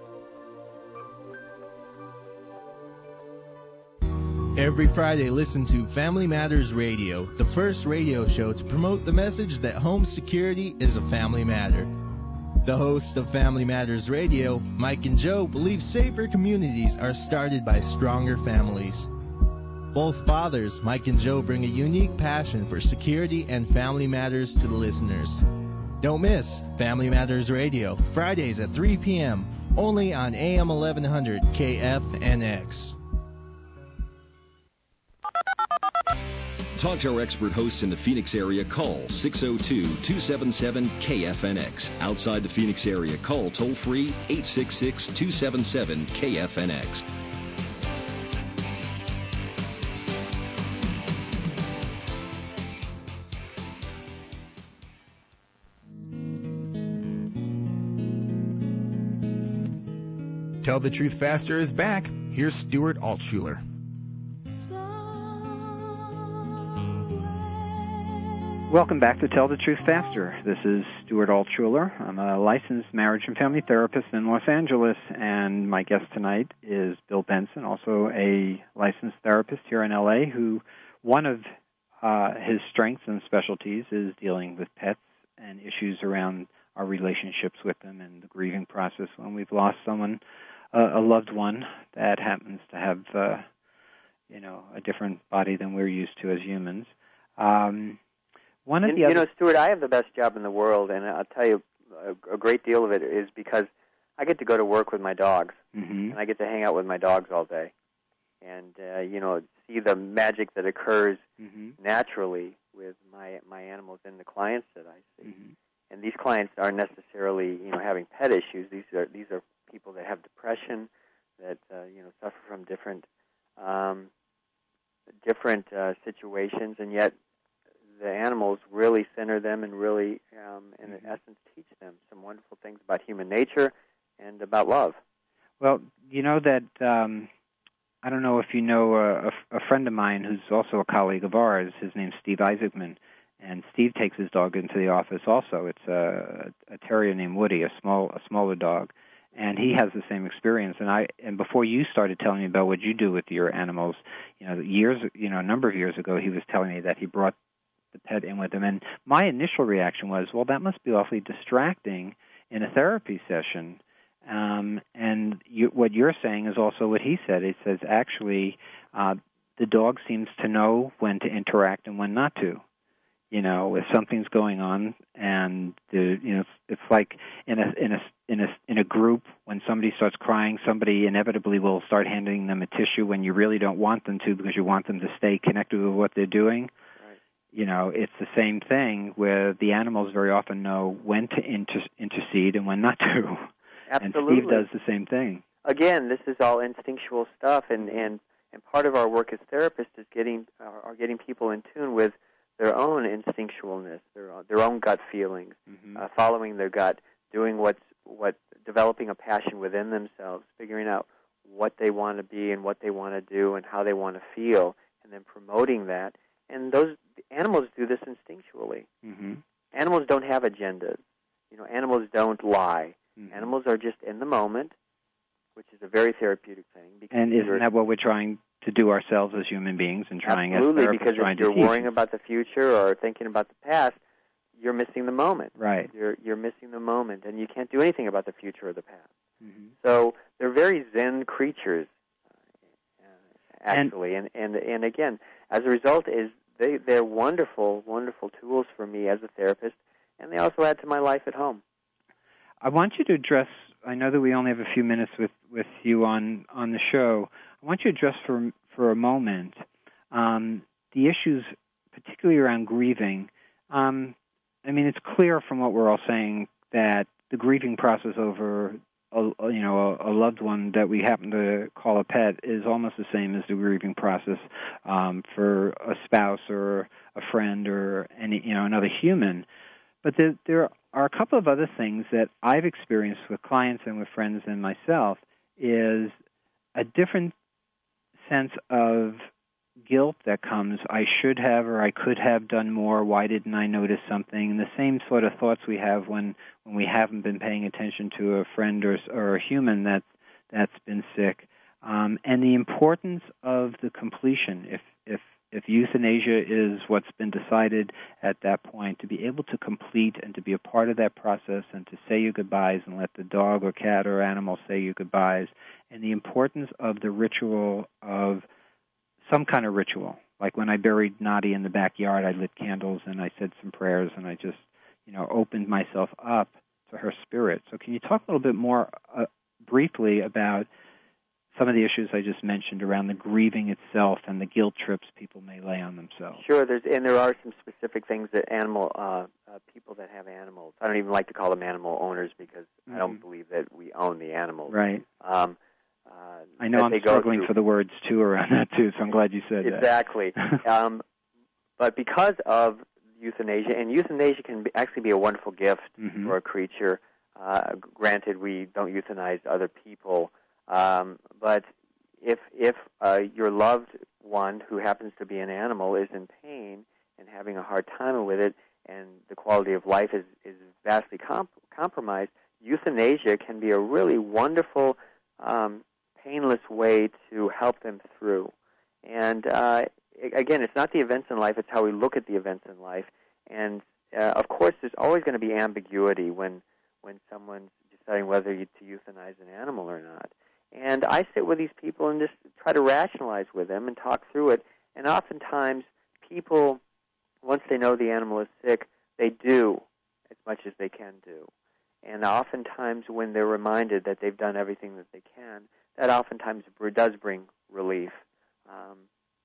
Every Friday, listen to Family Matters Radio, the first radio show to promote the message that home security is a family matter. The hosts of Family Matters Radio, Mike and Joe, believe safer communities are started by stronger families. Both fathers, Mike and Joe, bring a unique passion for security and family matters to the listeners. Don't miss Family Matters Radio, Fridays at three p.m., only on A M eleven hundred K F N X. Talk to our expert hosts in the Phoenix area. Call six oh two, two seven seven, K F N X. Outside the Phoenix area, call toll-free eight six six, two seven seven, K F N X. Tell the Truth Faster is back. Here's Stuart Altshuler. Welcome back to Tell the Truth Faster. This is Stuart Altshuler. I'm a licensed marriage and family therapist in Los Angeles, and my guest tonight is Bill Benson, also a licensed therapist here in L A, who one of uh, his strengths and specialties is dealing with pets and issues around our relationships with them and the grieving process when we've lost someone, uh, a loved one that happens to have, uh, you know, a different body than we're used to as humans. Um, One of and, the you other... know, Stuart, I have the best job in the world, and I'll tell you, a, a great deal of it is because I get to go to work with my dogs, mm-hmm. and I get to hang out with my dogs all day, and uh, you know, see the magic that occurs mm-hmm. naturally with my my animals and the clients that I see. Mm-hmm. And these clients aren't necessarily, you know, having pet issues. These are these are people that have depression, that uh, you know, suffer from different um, different uh, situations, and yet the animals really center them and really, um, in mm-hmm. essence, teach them some wonderful things about human nature and about love. Well, you know that, um, I don't know if you know a, a, a friend of mine who's also a colleague of ours. His name's Steve Isaacman, and Steve takes his dog into the office also. It's a, a terrier named Woody, a small, a smaller dog, and he has the same experience. And I, and before you started telling me about what you do with your animals, you know, years, you know, a number of years ago, he was telling me that he brought the pet in with him, and my initial reaction was, well, that must be awfully distracting in a therapy session. Um, and you, what you're saying is also what he said. He says, actually, uh, the dog seems to know when to interact and when not to. You know, if something's going on, and the, you know, it's, it's like in a in a in a in a group when somebody starts crying, somebody inevitably will start handing them a tissue when you really don't want them to, because you want them to stay connected with what they're doing. Right. You know, it's the same thing where the animals very often know when to inter- intercede and when not to. Absolutely. And Steve does the same thing. Again, this is all instinctual stuff, and and, and part of our work as therapists is getting are, are getting people in tune with their own instinctualness, their their own gut feelings, mm-hmm. uh, following their gut, doing what's what, developing a passion within themselves, figuring out what they want to be and what they want to do and how they want to feel, and then promoting that. And those animals do this instinctually. Mm-hmm. Animals don't have agendas. You know, animals don't lie. Mm-hmm. Animals are just in the moment, which is a very therapeutic thing. Because and isn't that what we're trying to do ourselves as human beings, and trying absolutely, as therapists because trying if you're to teach? worrying about the future or thinking about the past, you're missing the moment. Right. You're you're missing the moment, and you can't do anything about the future or the past. Mm-hmm. So they're very Zen creatures, uh, actually, and, and, and and again, as a result, is they they're wonderful, wonderful tools for me as a therapist, and they also add to my life at home. I want you to address. I know that we only have a few minutes with, with you on, on the show. I want you to address for for a moment um, the issues, particularly around grieving. Um, I mean, it's clear from what we're all saying that the grieving process over a, you know a, a loved one that we happen to call a pet is almost the same as the grieving process um, for a spouse or a friend or any you know another human. But there, there are a couple of other things that I've experienced with clients and with friends and myself, is a different sense of guilt that comes, I should have or I could have done more, why didn't I notice something? And the same sort of thoughts we have when, when we haven't been paying attention to a friend or, or a human that's, that's been sick. Um, and the importance of the completion, if, if If euthanasia is what's been decided at that point, to be able to complete and to be a part of that process and to say your goodbyes and let the dog or cat or animal say your goodbyes, and the importance of the ritual of some kind of ritual. Like when I buried Nadi in the backyard, I lit candles and I said some prayers and I just, you know, opened myself up to her spirit. So can you talk a little bit more uh, briefly about some of the issues I just mentioned around the grieving itself and the guilt trips people may lay on themselves? Sure, there's and there are some specific things that animal uh, uh, people that have animals. I don't even like to call them animal owners because mm-hmm. I don't believe that we own the animals. Right. Um, uh, I know I'm struggling for the words too around that too, so I'm glad you said exactly. that. Exactly. um, but because of euthanasia, and euthanasia can be, actually be a wonderful gift mm-hmm. for a creature. Uh, granted, we don't euthanize other people. Um, but if if uh, your loved one who happens to be an animal is in pain and having a hard time with it, and the quality of life is, is vastly comp- compromised, euthanasia can be a really wonderful, um, painless way to help them through. And uh, again, it's not the events in life; it's how we look at the events in life. And uh, of course, there's always going to be ambiguity when when someone's deciding whether you, to euthanize an animal or not. And I sit with these people and just try to rationalize with them and talk through it. And oftentimes, people, once they know the animal is sick, they do as much as they can do. And oftentimes, when they're reminded that they've done everything that they can, that oftentimes does bring relief. Um,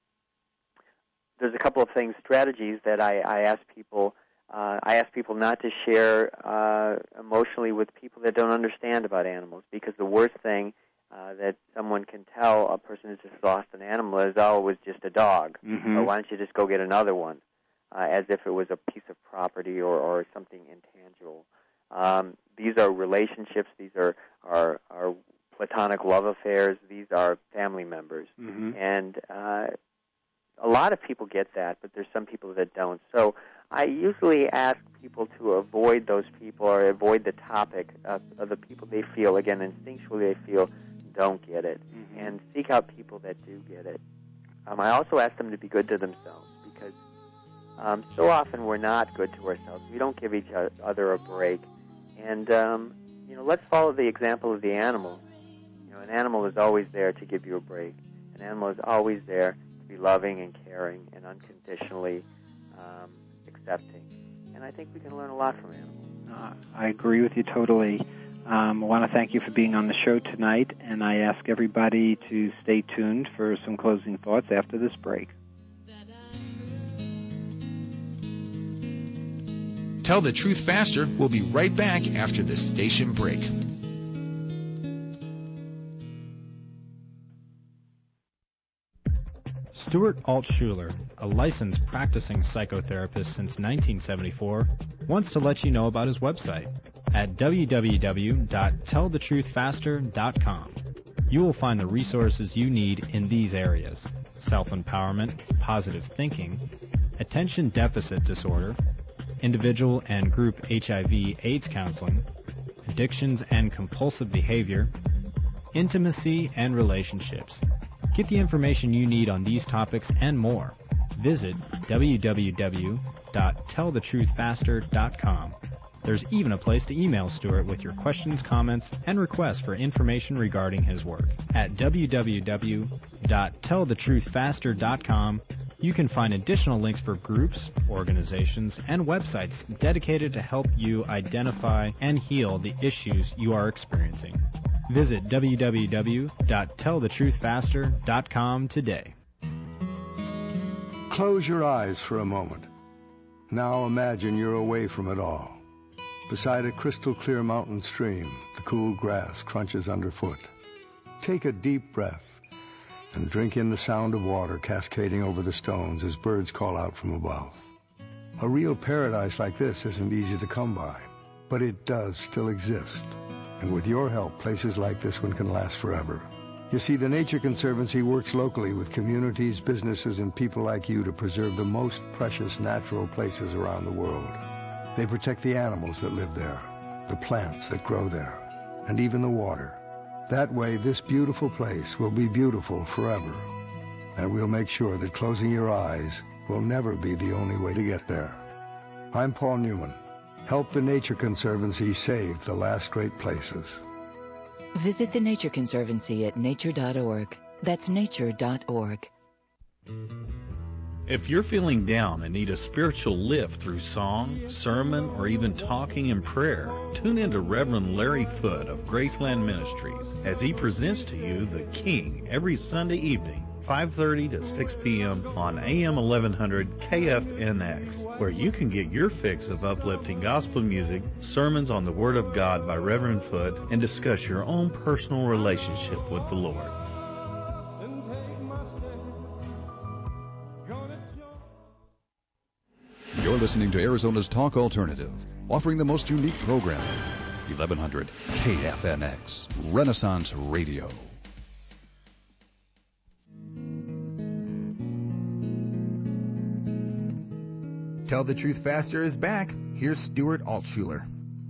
there's a couple of things, strategies that I, I ask people. Uh, I ask people not to share uh, emotionally with people that don't understand about animals, because the worst thing Uh, that someone can tell a person who's just lost an animal is, oh, it was just a dog. Mm-hmm. Or why don't you just go get another one, uh, as if it was a piece of property or, or something intangible. Um, these are relationships. These are, are, are platonic love affairs. These are family members. Mm-hmm. And uh, a lot of people get that, but there's some people that don't. So I usually ask people to avoid those people or avoid the topic of, of the people they feel, again, instinctually they feel don't get it, mm-hmm. and seek out people that do get it. Um, I also ask them to be good to themselves, because um, so often we're not good to ourselves. We don't give each other a break. And, um, you know, let's follow the example of the animal. You know, an animal is always there to give you a break. An animal is always there to be loving and caring and unconditionally um, accepting. And I think we can learn a lot from animals. Uh, I agree with you totally. Um, I want to thank you for being on the show tonight, and I ask everybody to stay tuned for some closing thoughts after this break. Tell the Truth Faster. We'll be right back after this station break. Stuart Altshuler, a licensed practicing psychotherapist since nineteen seventy-four, wants to let you know about his website at w w w dot tell the truth faster dot com. You will find the resources you need in these areas: self-empowerment, positive thinking, attention deficit disorder, individual and group H I V AIDS counseling, addictions and compulsive behavior, intimacy and relationships. Get the information you need on these topics and more. Visit w w w dot tell the truth faster dot com. There's even a place to email Stuart with your questions, comments, and requests for information regarding his work. At w w w dot tell the truth faster dot com, you can find additional links for groups, organizations, and websites dedicated to help you identify and heal the issues you are experiencing. Visit w w w dot tell the truth faster dot com today. Close your eyes for a moment. Now imagine you're away from it all. Beside a crystal clear mountain stream, the cool grass crunches underfoot. Take a deep breath and drink in the sound of water cascading over the stones as birds call out from above. A real paradise like this isn't easy to come by, but it does still exist. And with your help, places like this one can last forever. You see, the Nature Conservancy works locally with communities, businesses, and people like you to preserve the most precious natural places around the world. They protect the animals that live there, the plants that grow there, and even the water. That way, this beautiful place will be beautiful forever. And we'll make sure that closing your eyes will never be the only way to get there. I'm Paul Newman. Help the Nature Conservancy save the last great places. Visit the Nature Conservancy at nature dot org. That's nature dot org. If you're feeling down and need a spiritual lift through song, sermon, or even talking and prayer, tune in to Reverend Larry Foote of Graceland Ministries as he presents to you The King every Sunday evening, five thirty to six p.m. on A M eleven hundred K F N X, where you can get your fix of uplifting gospel music, sermons on the Word of God by Reverend Foote, and discuss your own personal relationship with the Lord. You're listening to Arizona's Talk Alternative, offering the most unique programming. eleven hundred K F N X, Renaissance Radio. Tell the Truth Faster is back. Here's Stuart Altshuler.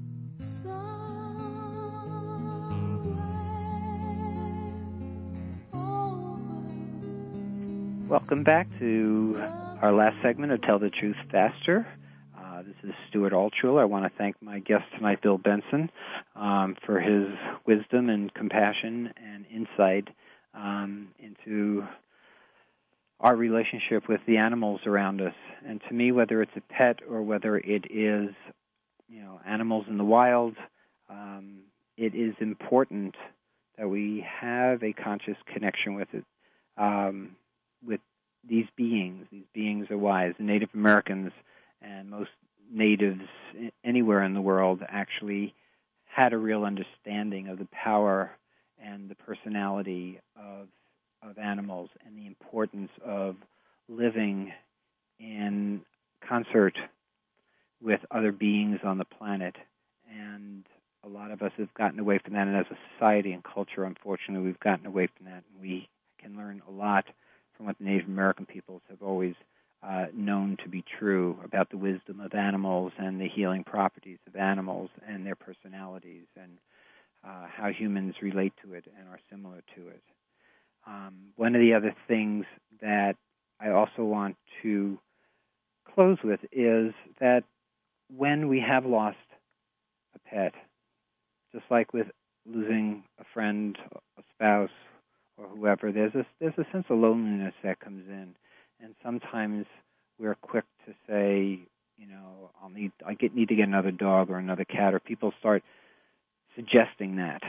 Welcome back to our last segment of Tell the Truth Faster. Uh, this is Stuart Altshuler. I want to thank my guest tonight, Bill Benson, um, for his wisdom and compassion and insight um, into our relationship with the animals around us. And to me, whether it's a pet or whether it is, you know, animals in the wild, um, it is important that we have a conscious connection with it, um, with these beings. These beings are wise. The Native Americans and most natives anywhere in the world actually had a real understanding of the power and the personality of of animals and the importance of living in concert with other beings on the planet. And a lot of us have gotten away from that, and as a society and culture, unfortunately, we've gotten away from that. And we can learn a lot from what the Native American peoples have always uh, known to be true about the wisdom of animals and the healing properties of animals and their personalities and uh, how humans relate to it and are similar to it. Um, one of the other things that I also want to close with is that when we have lost a pet, just like with losing a friend, a spouse, or whoever, there's a, there's a sense of loneliness that comes in. And sometimes we're quick to say, you know, get, need to get another dog or another cat, or people start suggesting that.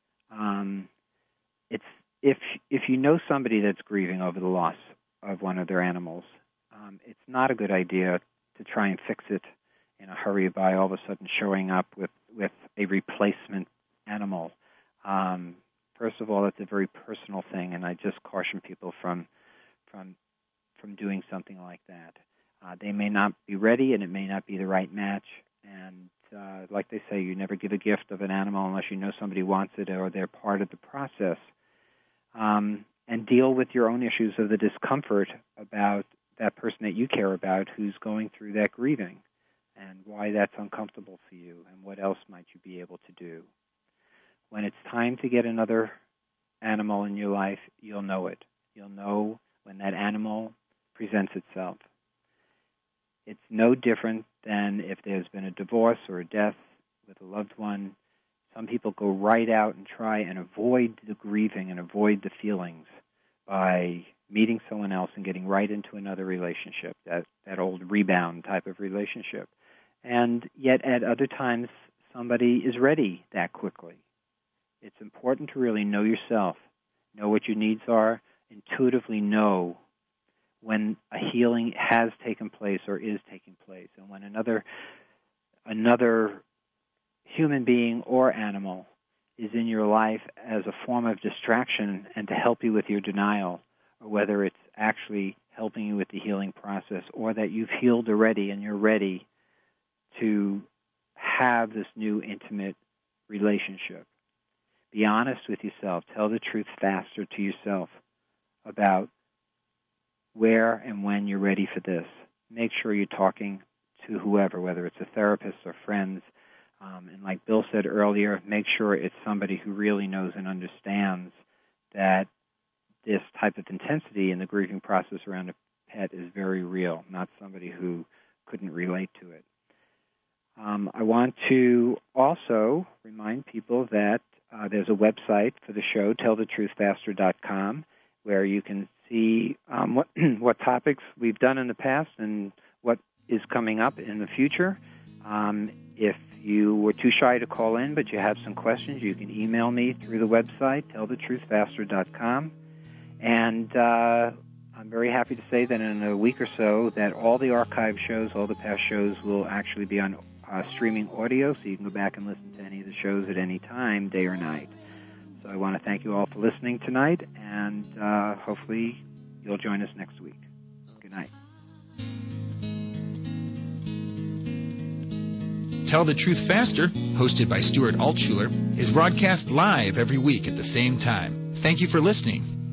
Um, it's if if you know somebody that's grieving over the loss of one of their animals, um, it's not a good idea to try and fix it in a hurry by all of a sudden showing up with, with a replacement animal. Um, first of all, that's a very personal thing, and I just caution people from from from doing something like that. Uh, they may not be ready, and it may not be the right match. And uh, like they say, you never give a gift of an animal unless you know somebody wants it or they're part of the process. Um, and deal with your own issues of the discomfort about that person that you care about who's going through that grieving, and why that's uncomfortable for you, and what else might you be able to do. When it's time to get another animal in your life, you'll know it. You'll know when that animal presents itself. It's no different than if there's been a divorce or a death with a loved one. Some people go right out and try and avoid the grieving and avoid the feelings by meeting someone else and getting right into another relationship, that, that old rebound type of relationship. And yet at other times, somebody is ready that quickly. It's important to really know yourself, know what your needs are, intuitively know when a healing has taken place or is taking place, and when another another human being or animal is in your life as a form of distraction and to help you with your denial, or whether it's actually helping you with the healing process, or that you've healed already and you're ready to have this new intimate relationship. Be honest with yourself. Tell the truth faster to yourself about where and when you're ready for this. Make sure you're talking to whoever, whether it's a therapist or friends. Um, and like Bill said earlier, make sure it's somebody who really knows and understands that this type of intensity in the grieving process around a pet is very real, not somebody who couldn't relate to it. Um, I want to also remind people that uh, there's a website for the show, tell the truth faster dot com, where you can see um, what what topics we've done in the past and what is coming up in the future. Um, if you were too shy to call in but you have some questions, you can email me through the website, tell the truth faster dot com. And uh, I'm very happy to say that in a week or so that all the archive shows, all the past shows, will actually be on uh, streaming audio, so you can go back and listen to any of the shows at any time, day or night. So I want to thank you all for listening tonight, and uh, hopefully you'll join us next week. Good night. Tell the Truth Faster, hosted by Stuart Altshuler, is broadcast live every week at the same time. Thank you for listening.